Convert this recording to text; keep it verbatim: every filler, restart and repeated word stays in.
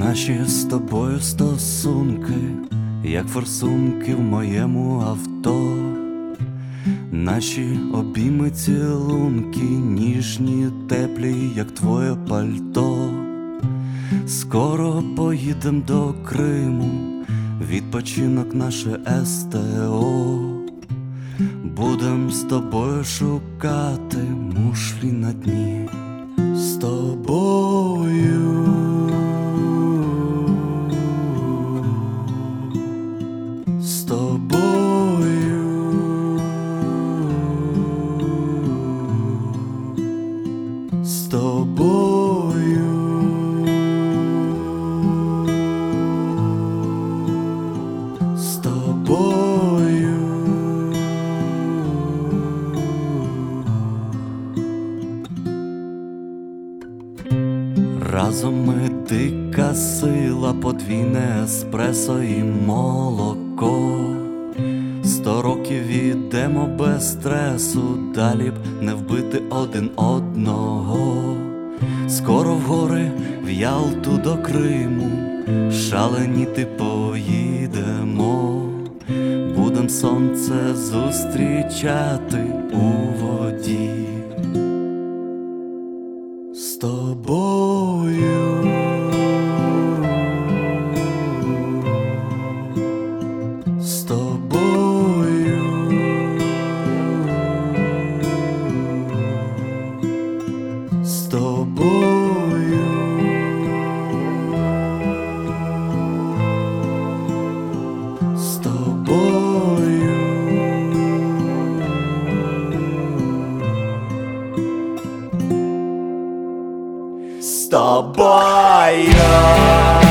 Наші з тобою стосунки, як форсунки в моєму авто. Наші обійми цілунки, ніжні, теплі, як твоє пальто. Скоро поїдем до Криму, відпочинок наше ес-те-о. Будем з тобою шукати мушлі на дні. З тобою З тобою З тобою З тобою Разом ми дика сила, подвійне еспресо і молоко. Сто років ідемо без стресу, далі б не вбити один одного. Скоро в гори, в Ялту до Криму, шаленіти поїдемо. Будем сонце зустрічати у воді. З тобою З тобою З тобою З тобою З тобою